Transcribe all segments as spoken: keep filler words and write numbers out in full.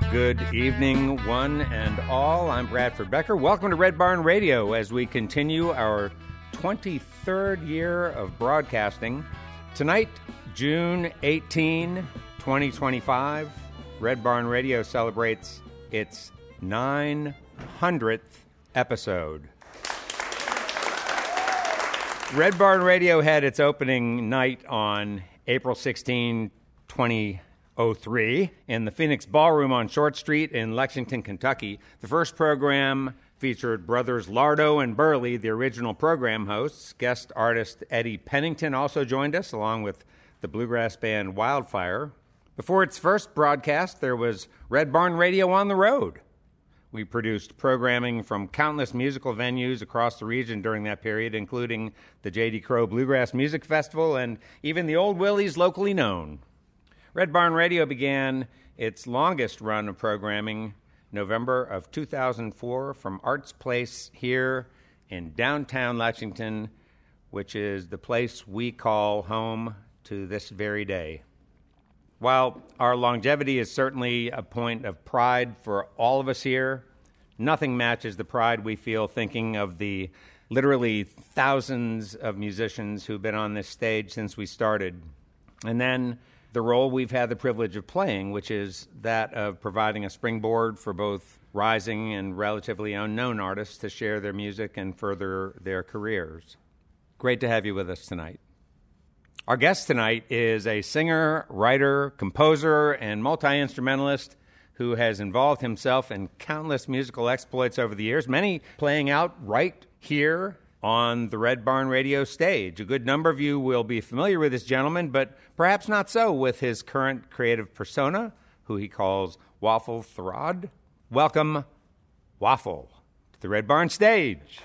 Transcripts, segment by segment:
Good evening, one and all. I'm Bradford Becker. Welcome to Red Barn Radio as we continue our twenty-third year of broadcasting. Tonight, June eighteenth, twenty twenty-five, Red Barn Radio celebrates its nine hundredth episode. Red Barn Radio had its opening night on April sixteenth, twenty oh three in the Phoenix Ballroom on Short Street in Lexington, Kentucky. The first program featured brothers Lardo and Burley, the original program hosts. Guest artist Eddie Pennington also joined us, along with the bluegrass band Wildfire. Before its first broadcast, there was Red Barn Radio on the road. We produced programming from countless musical venues across the region during that period, including the J D Crowe Bluegrass Music Festival and even the Old Willie's Locally Known. Red Barn Radio began its longest run of programming November of two thousand four from Arts Place here in downtown Lexington, which is the place we call home to this very day. While our longevity is certainly a point of pride for all of us here, nothing matches the pride we feel thinking of the literally thousands of musicians who've been on this stage since we started. And then the role we've had the privilege of playing, which is that of providing a springboard for both rising and relatively unknown artists to share their music and further their careers. Great to have you with us tonight. Our guest tonight is a singer, writer, composer, and multi-instrumentalist who has involved himself in countless musical exploits over the years, many playing out right here on the Red Barn Radio stage. A good number of you will be familiar with this gentleman, but perhaps not so with his current creative persona, who he calls Waffle Throd. Welcome, Waffle, to the Red Barn stage.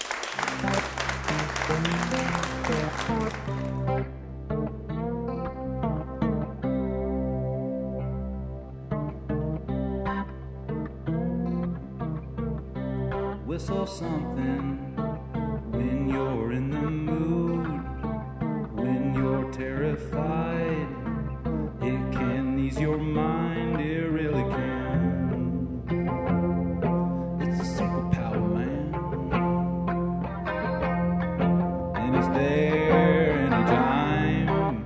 Whistle something when you're in the mood, when you're terrified. It can ease your mind, it really can. It's a superpower, man, and it's there anytime.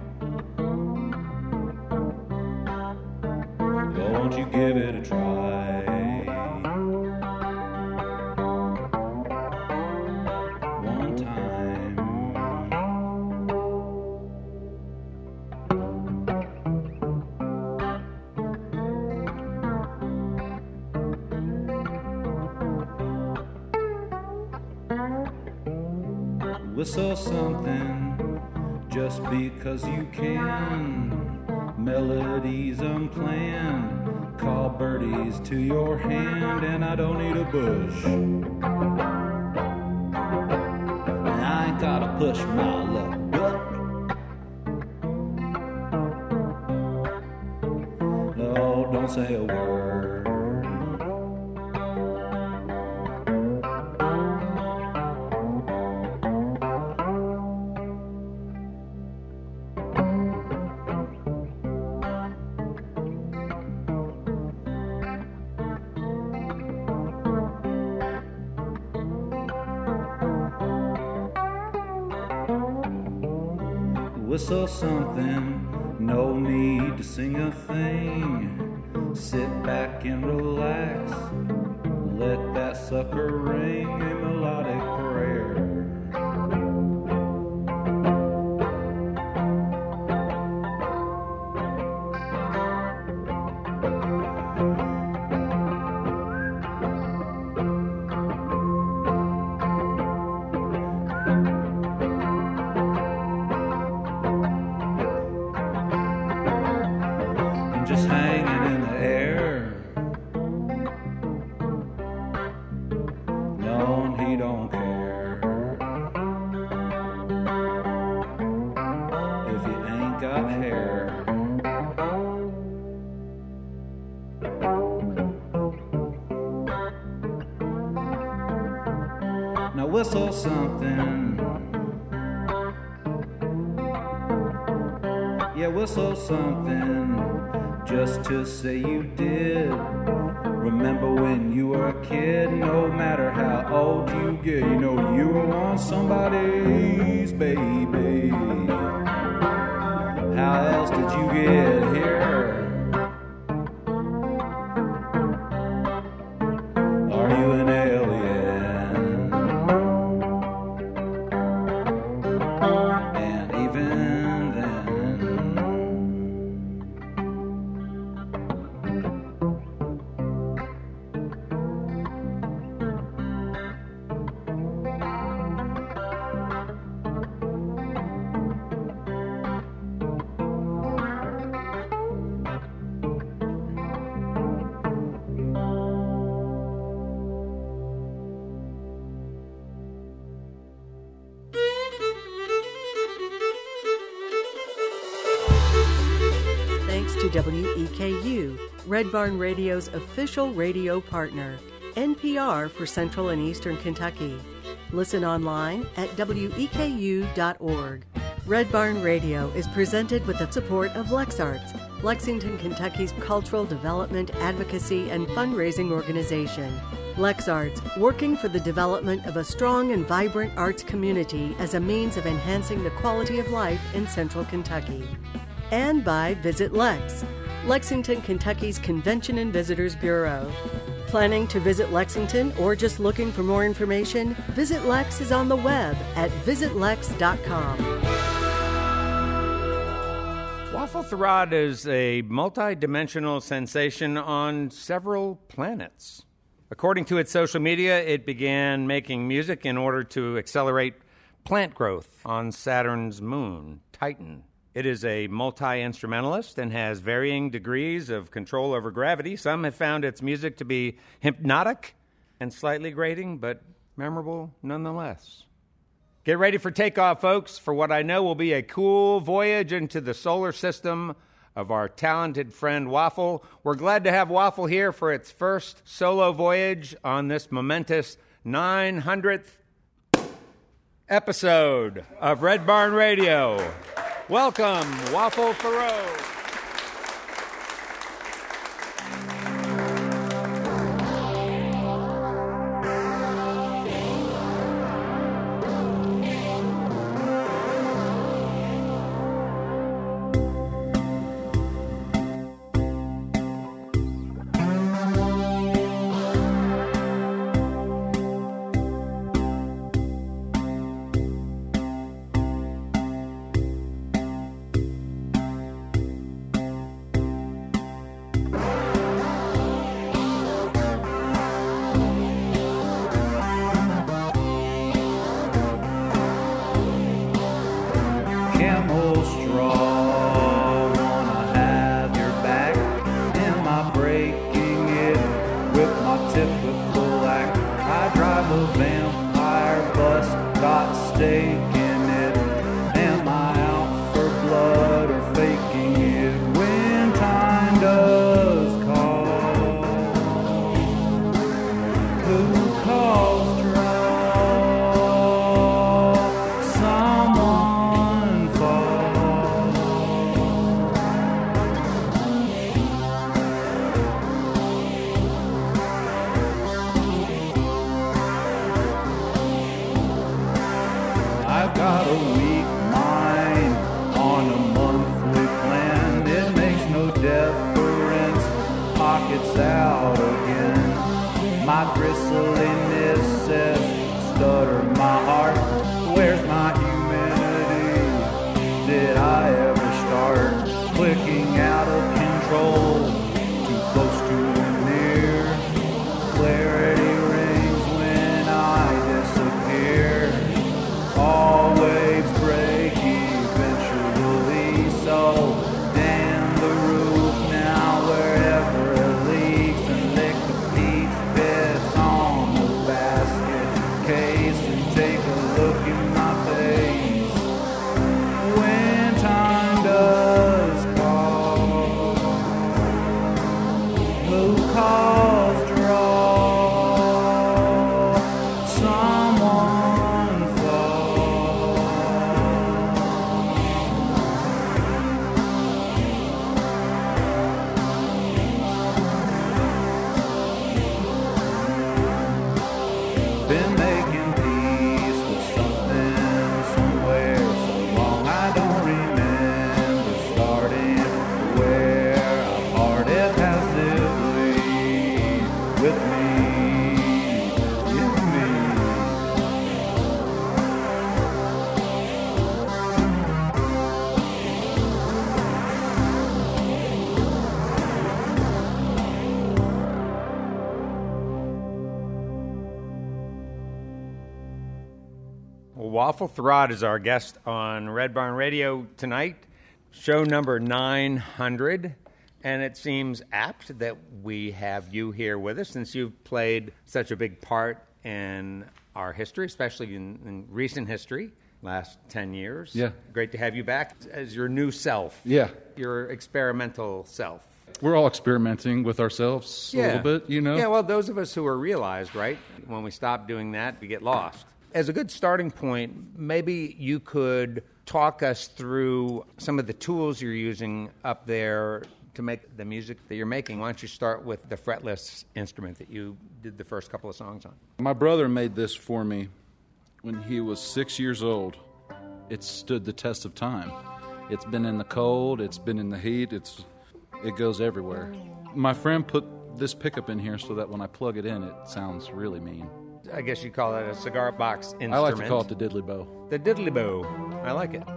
Oh, won't you give it a try? Whistle something just because you can. Melodies unplanned, call birdies to your hand, and I don't need a bush. I ain't gotta push my luck. No, don't say a word. Whistle something, no need to sing a thing. Sit back and relax, let that sucker ring a melodic prayer. Just hanging in the air. No, and he don't care if you ain't got hair. Now whistle something. Yeah, whistle something. just to say you did. Remember when you were a kid, no matter how old you get, you know you were once somebody's baby. How else did you get here? Are you an alien? And even then, to W E K U, Red Barn Radio's official radio partner, N P R for Central and Eastern Kentucky. Listen online at W E K U dot org. Red Barn Radio is presented with the support of LexArts, Lexington, Kentucky's cultural development, advocacy, and fundraising organization. LexArts, working for the development of a strong and vibrant arts community as a means of enhancing the quality of life in Central Kentucky. And by Visit Lex, Lexington, Kentucky's Convention and Visitors Bureau. Planning to visit Lexington or just looking for more information? Visit Lex is on the web at visit lex dot com. Waffle Throd is a multi-dimensional sensation on several planets. According to its social media, it began making music in order to accelerate plant growth on Saturn's moon, Titan. It is a multi-instrumentalist and has varying degrees of control over gravity. Some have found its music to be hypnotic and slightly grating, but memorable nonetheless. Get ready for takeoff, folks, for what I know will be a cool voyage into the solar system of our talented friend Waffle. We're glad to have Waffle here for its first solo voyage on this momentous nine hundredth episode of Red Barn Radio. Welcome, Waffle Thoreau. Waffle Throd is our guest on Red Barn Radio tonight, show number nine hundred. And it seems apt that we have you here with us since you've played such a big part in our history, especially in, in recent history, last ten years. Yeah. Great to have you back as your new self. Yeah. Your experimental self. We're all experimenting with ourselves a Yeah. little bit, you know? Yeah, well, those of us who are realized, right? When we stop doing that, we get lost. As a good starting point, maybe you could talk us through some of the tools you're using up there to make the music that you're making. Why don't you start with the fretless instrument that you did the first couple of songs on? My brother made this for me when he was six years old. It stood the test of time. It's been in the cold, it's been in the heat, it's it goes everywhere. My friend put this pickup in here so that when I plug it in, it sounds really mean. I guess you call it a cigar box instrument. I like to call it the diddly bow. The diddly bow. I like it.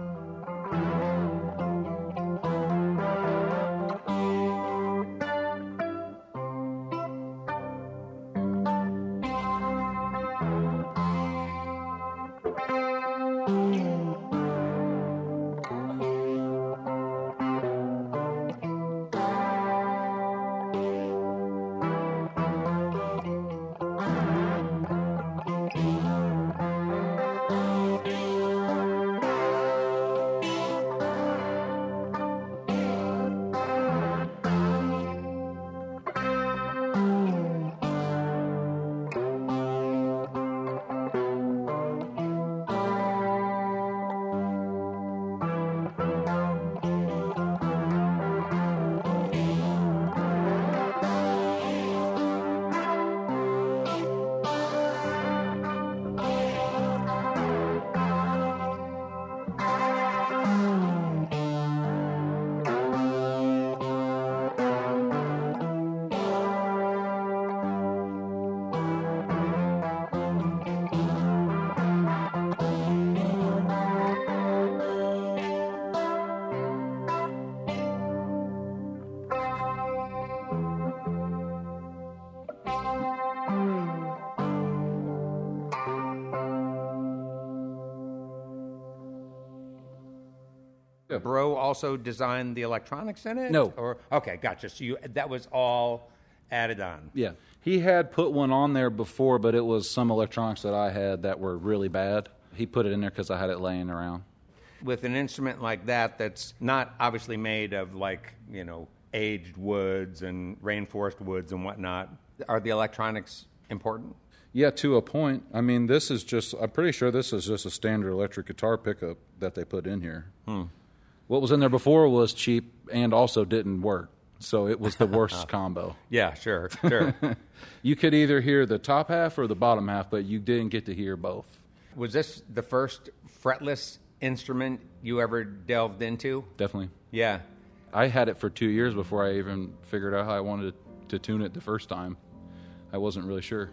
Bro also designed the electronics in it? No. Or okay, gotcha. So you that was all added on. Yeah. He had put one on there before, but it was some electronics that I had that were really bad. He put it in there because I had it laying around. With an instrument like that that's not obviously made of, like, you know, aged woods and rainforest woods and whatnot, are the electronics important? Yeah, to a point. I mean, this is just, I'm pretty sure this is just a standard electric guitar pickup that they put in here. Hmm. What was in there before was cheap and also didn't work. So it was the worst combo. Yeah, sure, sure. You could either hear the top half or the bottom half, but you didn't get to hear both. Was this the first fretless instrument you ever delved into? Definitely. Yeah. I had it for two years before I even figured out how I wanted to tune it the first time. I wasn't really sure.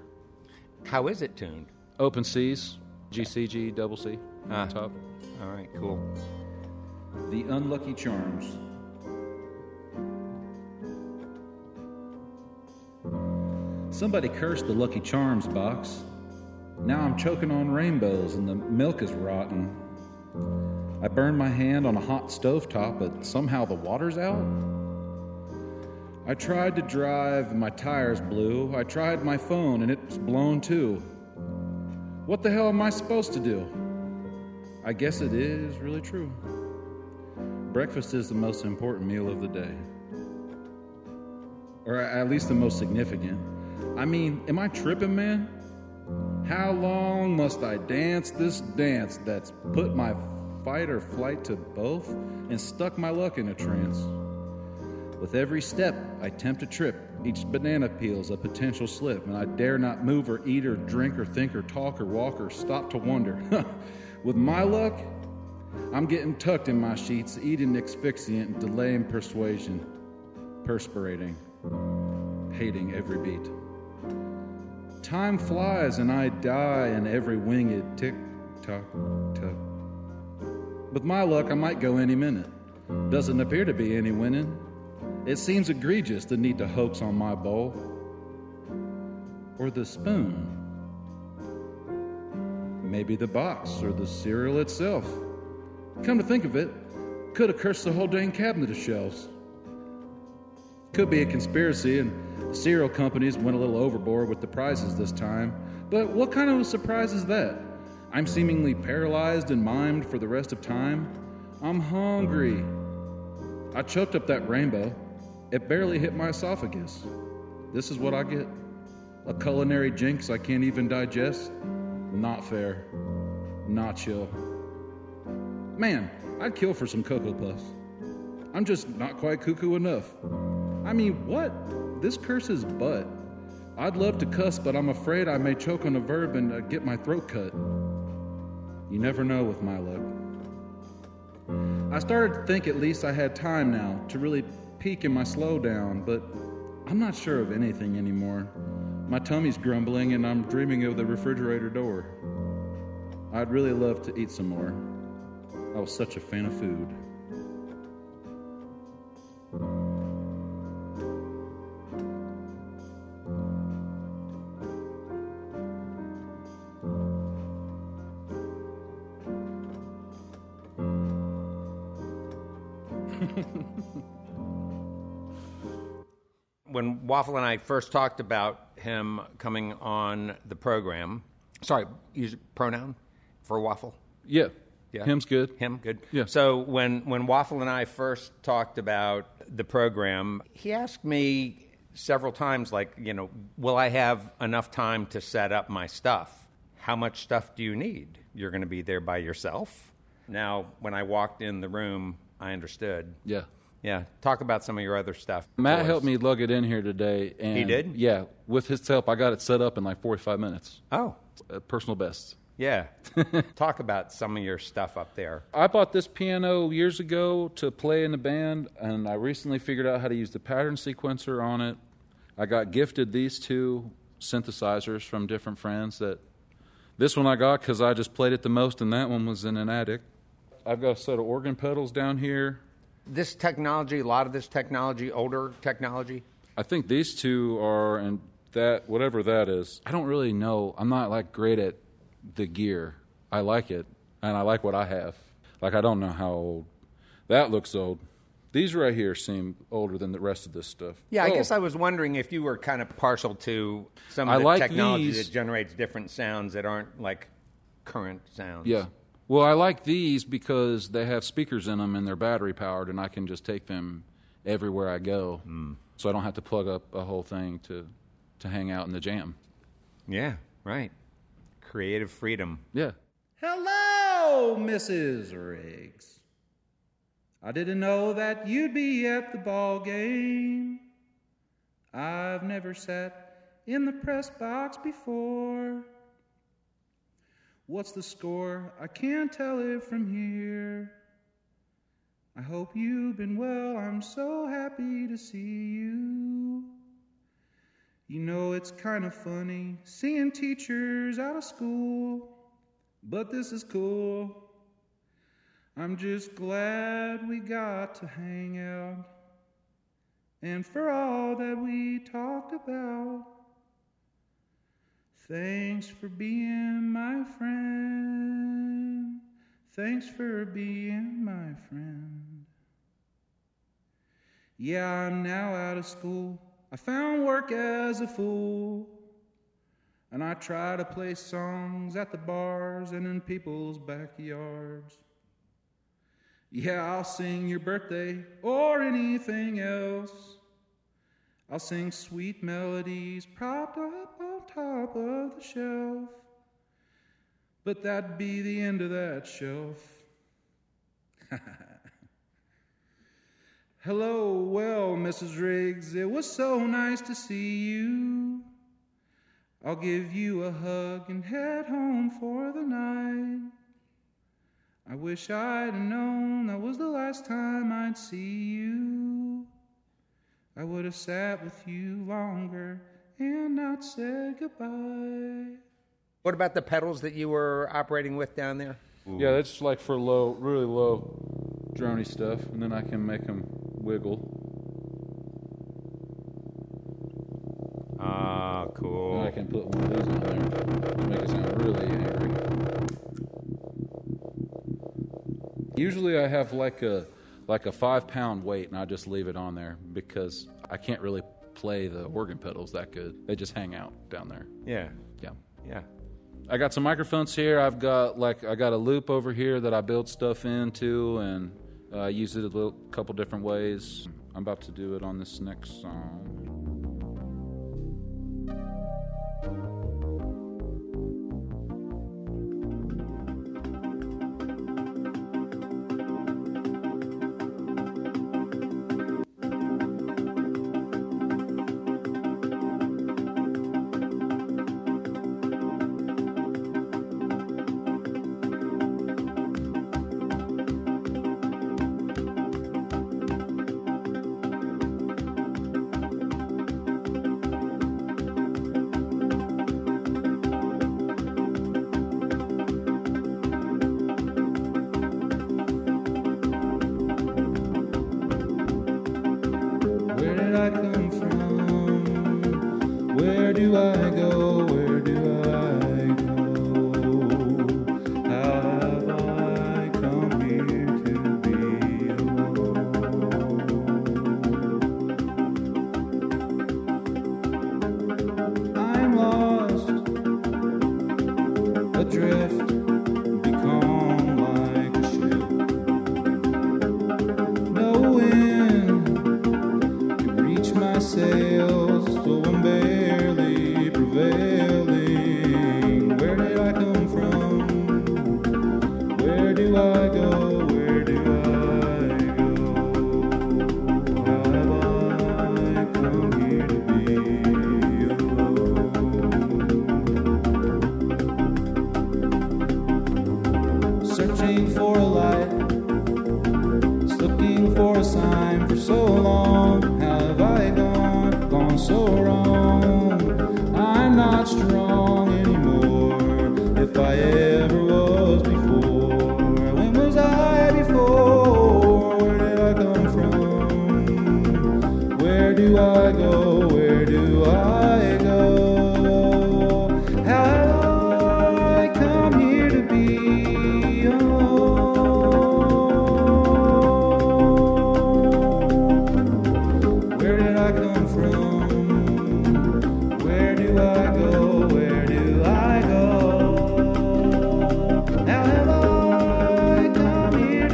How is it tuned? Open Cs, G C G, double C on Ah. top. All right, cool. The Unlucky Charms. Somebody cursed the Lucky Charms box. Now I'm choking on rainbows and the milk is rotten. I burned my hand on a hot stovetop, but somehow the water's out. I tried to drive and my tires blew. I tried my phone and it's blown too. What the hell am I supposed to do? I guess it is really true. Breakfast is the most important meal of the day. Or at least the most significant. I mean, am I tripping, man? How long must I dance this dance that's put my fight or flight to both and stuck my luck in a trance? With every step, I tempt a trip. Each banana peel's a potential slip, and I dare not move or eat or drink or think or talk or walk or stop to wonder. With my luck, I'm getting tucked in my sheets, eating asphyxiant, delaying persuasion, perspirating, hating every beat. Time flies and I die in every winged tick-tock, tock. With my luck, I might go any minute. Doesn't appear to be any winning. It seems egregious the need to hoax on my bowl. Or the spoon. Maybe the box or the cereal itself. Come to think of it, could have cursed the whole dang cabinet of shelves. Could be a conspiracy and the cereal companies went a little overboard with the prizes this time. But what kind of a surprise is that? I'm seemingly paralyzed and mimed for the rest of time. I'm hungry. I choked up that rainbow. It barely hit my esophagus. This is what I get. A culinary jinx I can't even digest? Not fair. Not chill. Man, I'd kill for some Cocoa Puffs. I'm just not quite cuckoo enough. I mean, what? This curses butt. I'd love to cuss, but I'm afraid I may choke on a verb and uh, get my throat cut. You never know with my luck. I started to think at least I had time now to really peek in my slowdown, but I'm not sure of anything anymore. My tummy's grumbling and I'm dreaming of the refrigerator door. I'd really love to eat some more. I was such a fan of food. When Waffle and I first talked about him coming on the program, sorry, use pronoun for Waffle? Yeah. Yeah. Him's good. Him, good. Yeah. So when, when Waffle and I first talked about the program, he asked me several times, like, you know, will I have enough time to set up my stuff? How much stuff do you need? You're going to be there by yourself? Now, when I walked in the room, I understood. Yeah. Yeah. Talk about some of your other stuff. Matt helped me lug it in here today. And He did? Yeah. With his help, I got it set up in like forty-five minutes. Oh. Uh, personal best. Yeah. Talk about some of your stuff up there. I bought this piano years ago to play in the band, and I recently figured out how to use the pattern sequencer on it. I got gifted these two synthesizers from different friends. That this one I got because I just played it the most, and that one was in an attic. I've got a set of organ pedals down here. This technology, a lot of this technology, older technology? I think these two are, and that, whatever that is, I don't really know. I'm not, like, great at the gear. I like it, and I like what I have. Like, I don't know how old. That looks old. These right here seem older than the rest of this stuff. Yeah, I oh. guess I was wondering if you were kind of partial to some of I the like technology these. that generates different sounds that aren't, like, current sounds. Yeah. Well, I like these because they have speakers in them and they're battery powered, and I can just take them everywhere I go. Mm. So I don't have to plug up a whole thing to, to hang out in the jam. Yeah, right. Creative freedom. Yeah. Hello, Missus Riggs. I didn't know that you'd be at the ball game. I've never sat in the press box before. What's the score? I can't tell it from here. I hope you've been well. I'm so happy to see you. You know, it's kind of funny seeing teachers out of school, but this is cool. I'm just glad we got to hang out, and for all that we talked about. Thanks for being my friend. Thanks for being my friend. Yeah, I'm now out of school. I found work as a fool. And I try to play songs at the bars and in people's backyards. Yeah, I'll sing your birthday or anything else. I'll sing sweet melodies propped up on top of the shelf. But that'd be the end of that shelf. Hello, well, Missus Riggs, it was so nice to see you. I'll give you a hug and head home for the night. I wish I'd have known that was the last time I'd see you. I would have sat with you longer and not said goodbye. What about the pedals that you were operating with down there? Ooh. Yeah, that's like for low, really low droney stuff, and then I can make them wiggle. Ah, cool. And I can put one of those on there to make it sound really angry. Usually I have like a like a five pound weight, and I just leave it on there because I can't really play the organ pedals that good. They just hang out down there. Yeah. Yeah. Yeah. I got some microphones here. I've got like I got a loop over here that I build stuff into, and I uh, use it a little, couple different ways. I'm about to do it on this next song.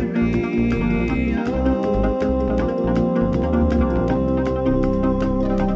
Oh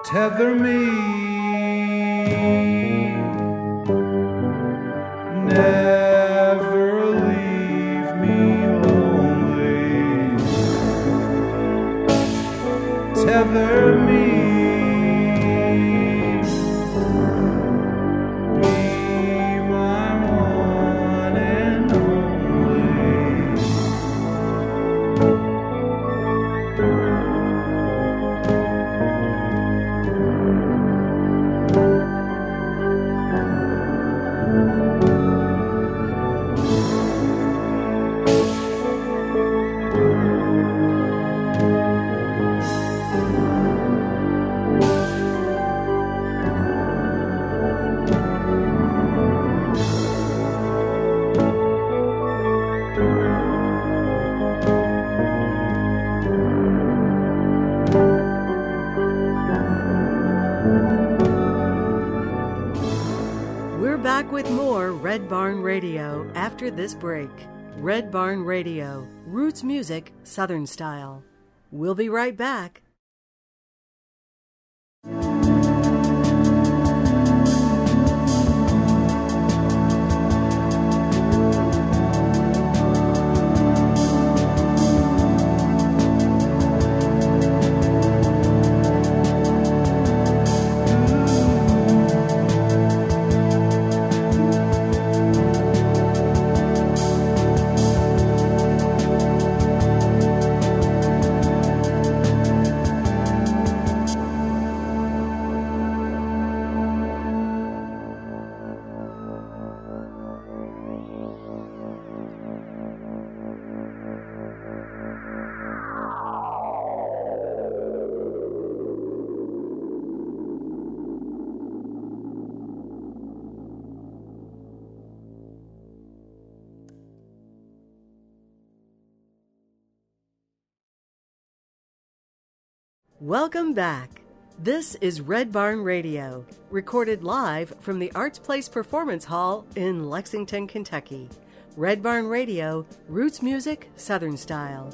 tether me, never leave me lonely, tether me, be my one and only. We're back with more Red Barn Radio after this break. Red Barn Radio, roots music, Southern style. We'll be right back. Welcome back. This is Red Barn Radio, recorded live from the Arts Place Performance Hall in Lexington, Kentucky. Red Barn Radio, roots music, Southern style.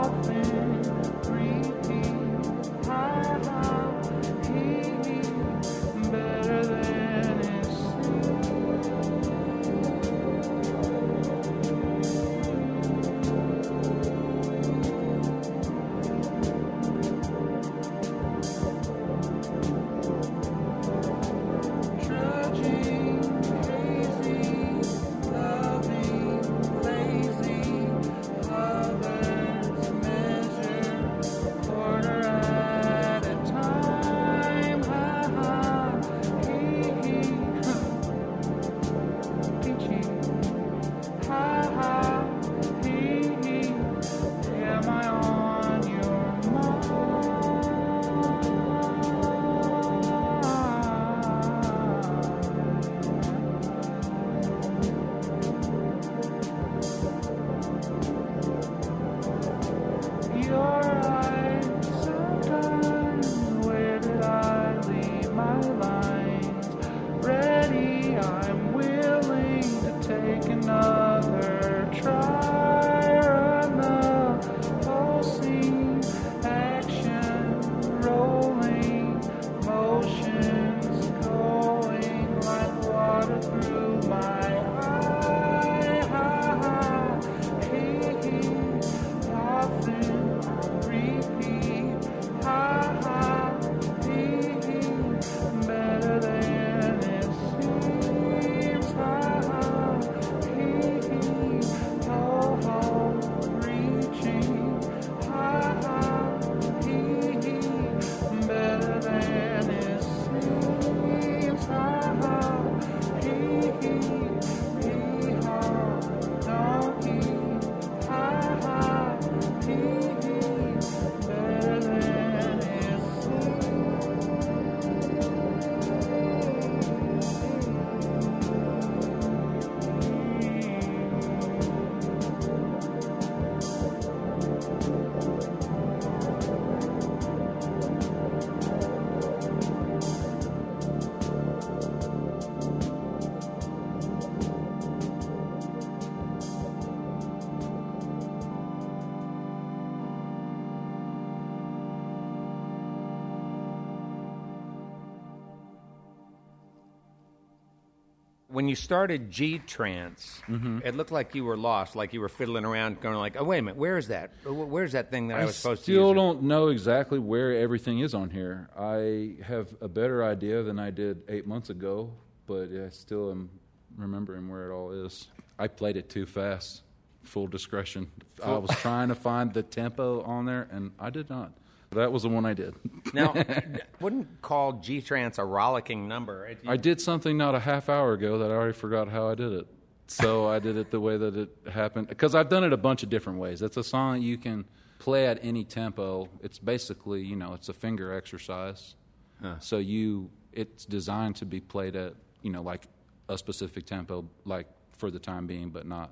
When you started G-Trance, Mm-hmm. it looked like you were lost, like you were fiddling around, going like, "Oh, wait a minute, where is that? Where's that thing that I, I was supposed to still use?" don't know exactly where everything is on here. I have a better idea than I did eight months ago, but I still am remembering where it all is. I played it too fast. Full discretion. I was trying to find the tempo on there, and I did not. That was the one I did. Now, wouldn't call G-Trance a rollicking number. It, I did something not a half hour ago that I already forgot how I did it. So I did it the way that it happened. Because I've done it a bunch of different ways. It's a song that you can play at any tempo. It's basically, you know, it's a finger exercise. Huh. So you, it's designed to be played at, you know, like a specific tempo, like for the time being, but not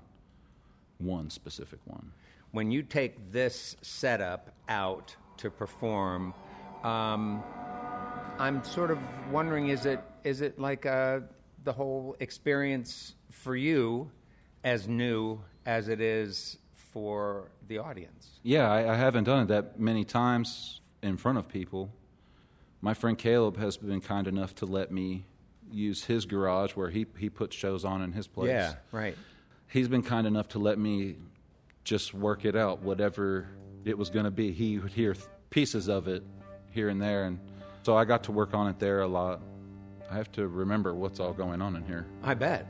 one specific one. When you take this setup out to perform, um, I'm sort of wondering, is it is it like uh, the whole experience for you as new as it is for the audience? Yeah, I, I haven't done it that many times in front of people. My friend Caleb has been kind enough to let me use his garage where he, he puts shows on in his place. Yeah, right. He's been kind enough to let me just work it out, whatever it was going to be. He would hear th- pieces of it here and there, and so I got to work on it there a lot. I have to remember what's all going on in here. I bet.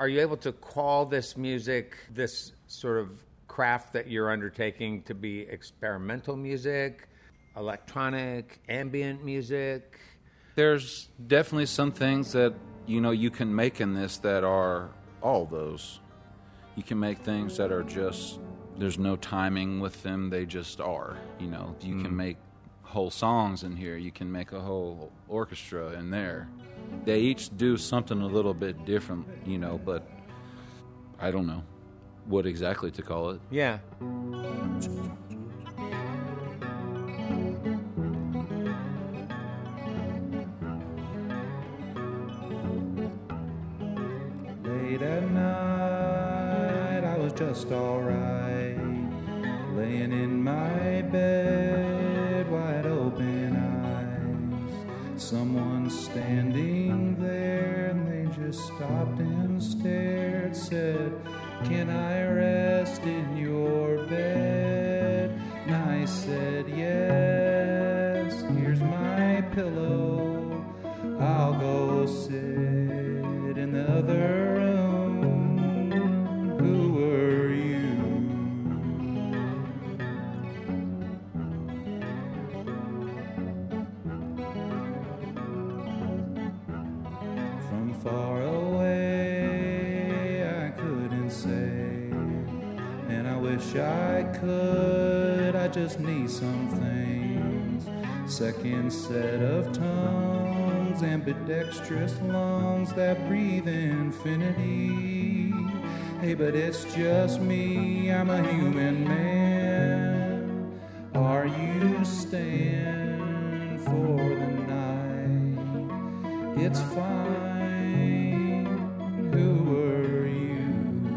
Are you able to call this music, this sort of craft that you're undertaking, to be experimental music, electronic, ambient music? There's definitely some things that, you know, you can make in this that are all those. You can make things that are just, there's no timing with them, they just are. You know, you mm. can make whole songs in here, you can make a whole orchestra in there. They each do something a little bit different, you know, but I don't know what exactly to call it. Yeah. Late at night, I was just alright, laying in my bed, wide open eyes. Someone standing there, and they just stopped and stared, said, "Can I rest in your bed?" And I said, "Yes, here's my pillow, I'll go sit in the other room." Who are you? From far away I couldn't say, and I wish I could, I just need some things. Second set of tongues, ambidextrous lungs that breathe infinity. Hey, but it's just me, I'm a human man. Are you staying for the night? It's fine, who are you?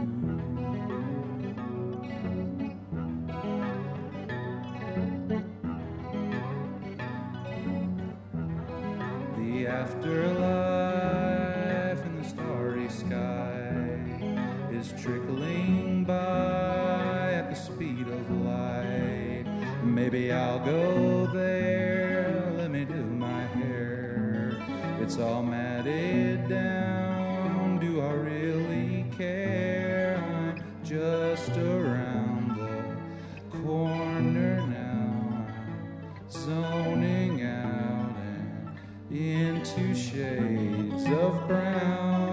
The afterlife in the starry sky is trickling by at the speed of light. Maybe I'll go there, let me do my hair. It's all matted down, do I really care? I'm just around the corner now, zoning out and into shades of brown.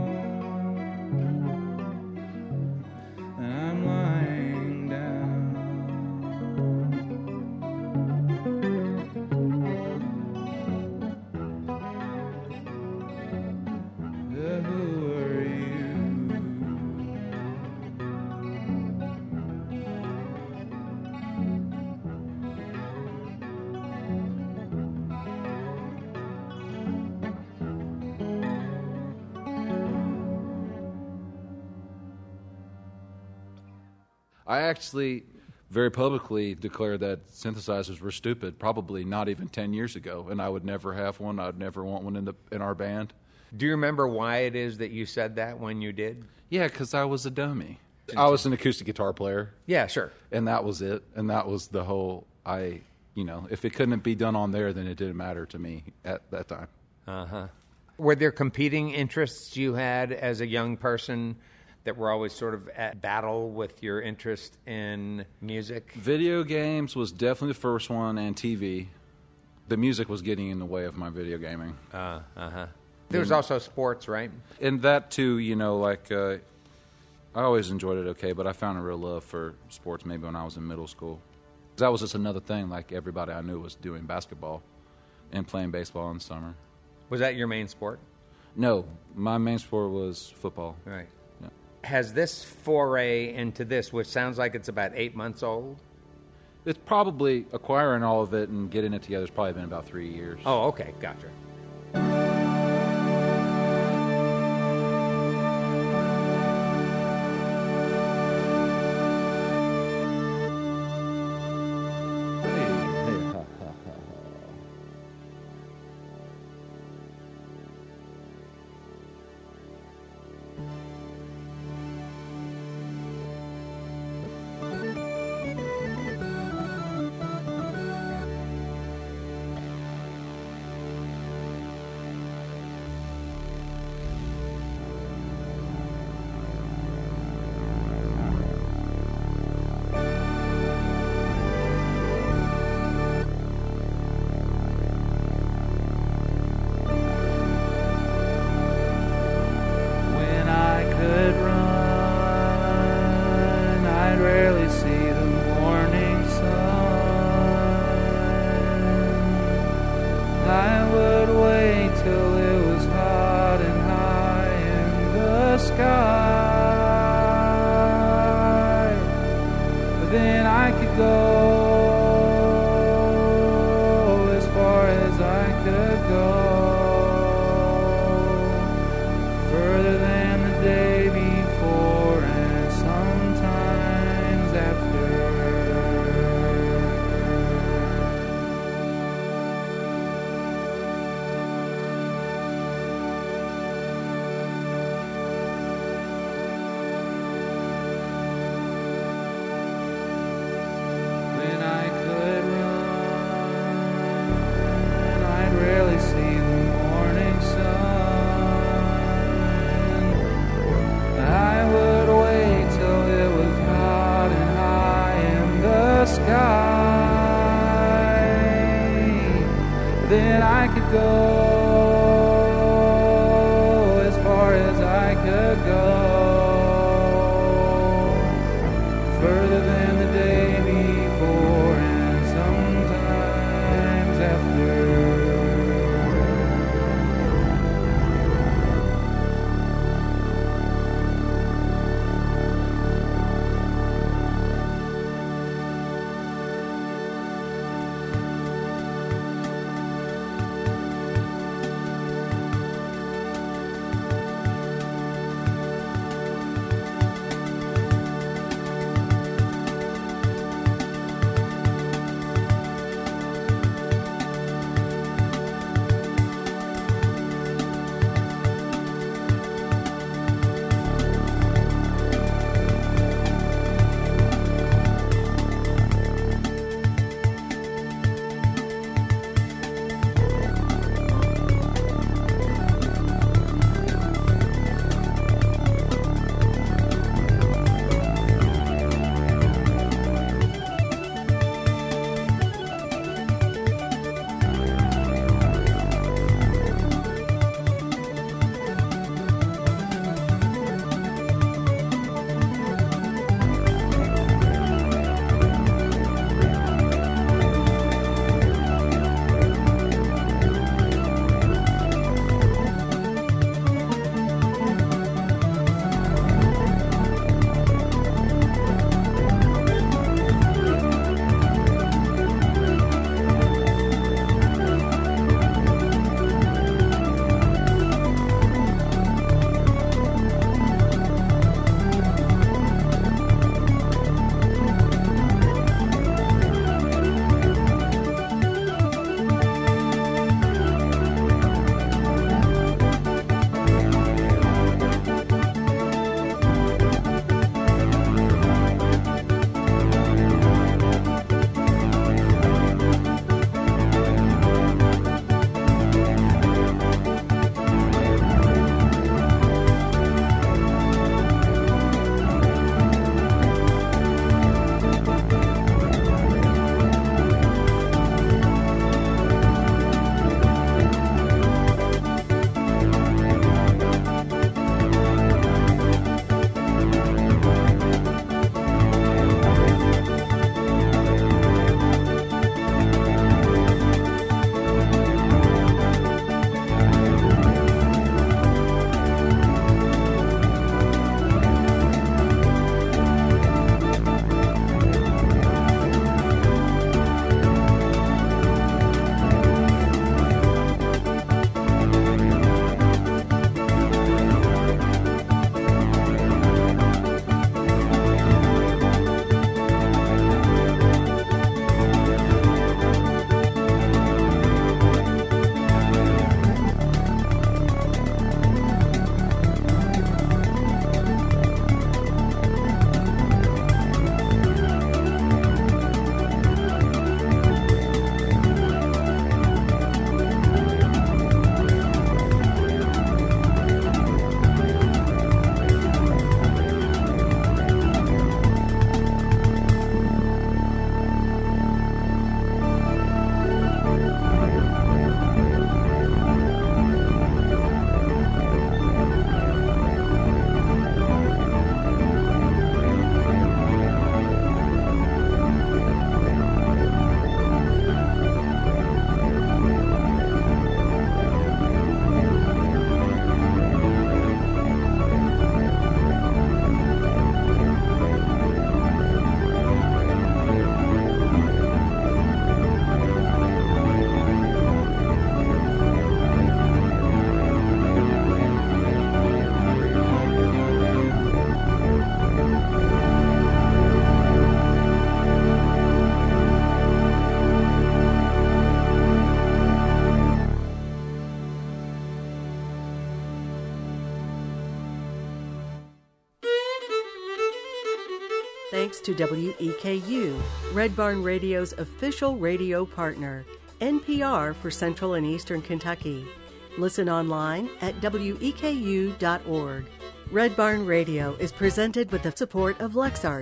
And I'm lying down. Uh, who are you? I actually very publicly declared that synthesizers were stupid, probably not even ten years ago, and I would never have one. I would never want one in the in our band. Do you remember why it is that you said that when you did? Yeah, because I was a dummy. I was an acoustic guitar player. Yeah, sure. And that was it. And that was the whole, I, you know, if it couldn't be done on there, then it didn't matter to me at that time. Uh-huh. Were there competing interests you had as a young person that were always sort of at battle with your interest in music? Video games was definitely the first one, and T V. The music was getting in the way of my video gaming. Uh, uh-huh. There was also sports, right? And that, too, you know, like, uh, I always enjoyed it okay, but I found a real love for sports maybe when I was in middle school. That was just another thing, like everybody I knew was doing basketball and playing baseball in the summer. Was that your main sport? No, my main sport was football. Right. Yeah. Has this foray into this, which sounds like it's about eight months old? It's probably acquiring all of it and getting it together has probably been about three years. Oh, okay, gotcha. then I could go as far as I could go, further than the day before and sometimes after. Thanks to W E K U, Red Barn Radio's official radio partner, N P R for Central and Eastern Kentucky. Listen online at W E K U dot org. Red Barn Radio is presented with the support of LexArts,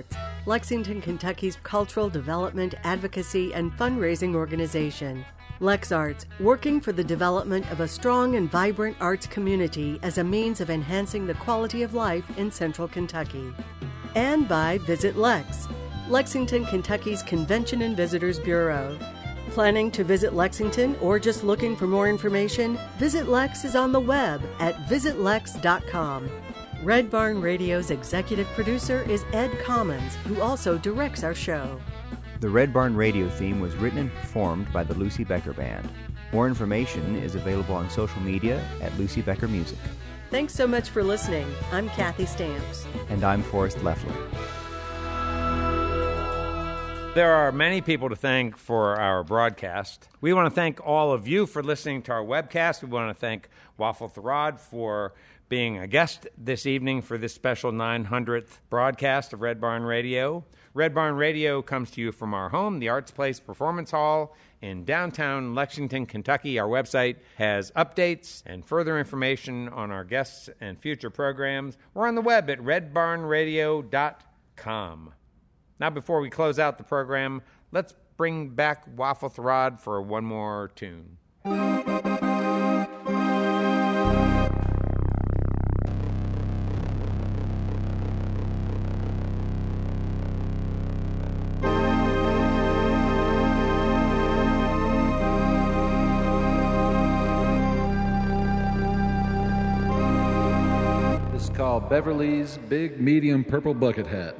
Lexington, Kentucky's cultural development, advocacy, and fundraising organization. LexArts, working for the development of a strong and vibrant arts community as a means of enhancing the quality of life in Central Kentucky. And by Visit Lex, Lexington, Kentucky's Convention and Visitors Bureau. Planning to visit Lexington or just looking for more information? Visit Lex is on the web at visit lex dot com. Red Barn Radio's executive producer is Ed Commons, who also directs our show. The Red Barn Radio theme was written and performed by the Lucy Becker Band. More information is available on social media at Lucy Becker Music. Thanks so much for listening. I'm Kathy Stamps. And I'm Forrest Leffler. There are many people to thank for our broadcast. We want to thank all of you for listening to our webcast. We want to thank Waffle Tharad for being a guest this evening for this special nine hundredth broadcast of Red Barn Radio. Red Barn Radio comes to you from our home, the Arts Place Performance Hall in downtown Lexington, Kentucky. Our website has updates and further information on our guests and future programs. We're on the web at red barn radio dot com. Now, before we close out the program, let's bring back Waffle Tharad for one more tune. This is called Beverly's Big Medium Purple Bucket Hat.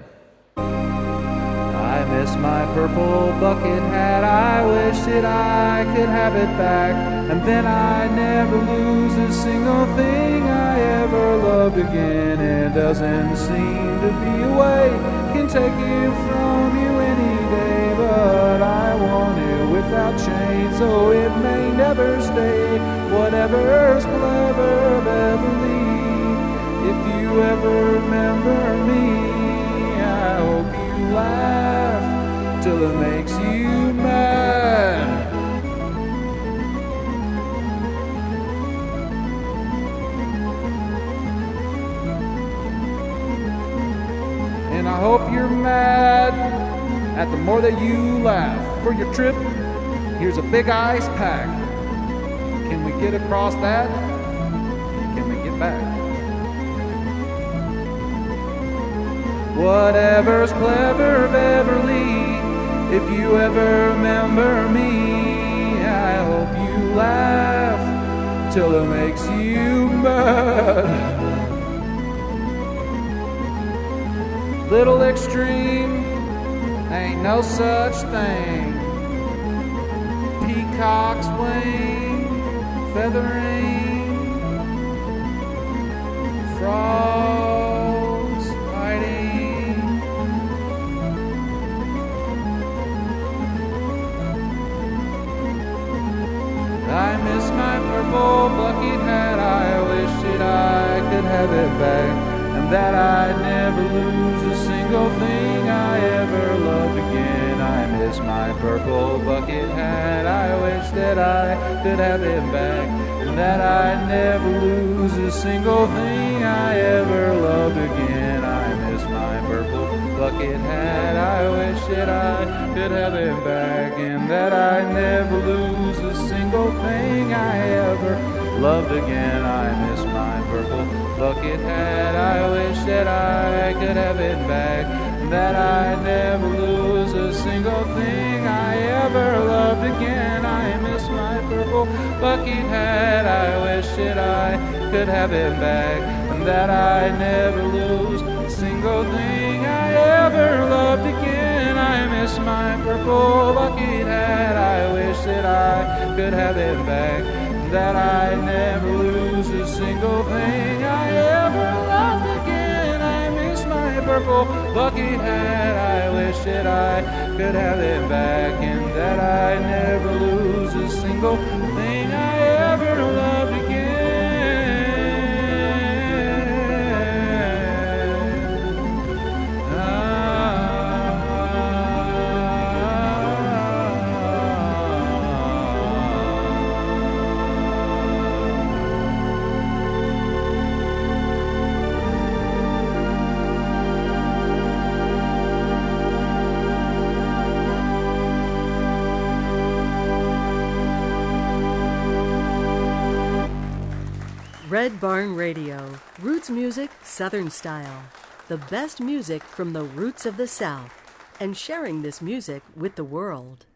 I miss my purple bucket hat, I wish that I could have it back, and then I never lose a single thing I ever loved again. It doesn't seem to be a way, can take it from you any day, but I want it without change, so it may never stay. Whatever's clever, Beverly, if you ever remember me, I hope you laugh till it makes you mad. And I hope you're mad at the more that you laugh. For your trip, here's a big ice pack. Can we get across that? Can we get back? Whatever's clever, Beverly, if you ever remember me, I hope you laugh till it makes you mad. Little extreme, ain't no such thing. Peacock's wing, feathering, frogs fighting. I miss my purple bucket hat, I wish that I could have it back, and that I'd never lose a single thing I ever loved again. I miss my purple bucket hat, I wish that I could have it back, and that I'd never lose a single thing I ever loved again. I miss my purple bucket hat, I wish that I could have it back, and that I'd never lose a single thing I ever loved again. I miss my purple bucket hat, I wish that I could have it back, and that I'd never lose a single thing I ever loved again. I miss my purple bucket hat, I wish that I could have it back, and that I'd never lose a single thing I ever loved again. I miss my purple bucket hat, I wish that I could have it back, that I never lose a single thing I ever loved again. I miss my purple bucket hat, I wish that I could have it back, and that I never lose a single thing I ever loved again. Red Barn Radio, roots music, Southern style. The best music from the roots of the South, and sharing this music with the world.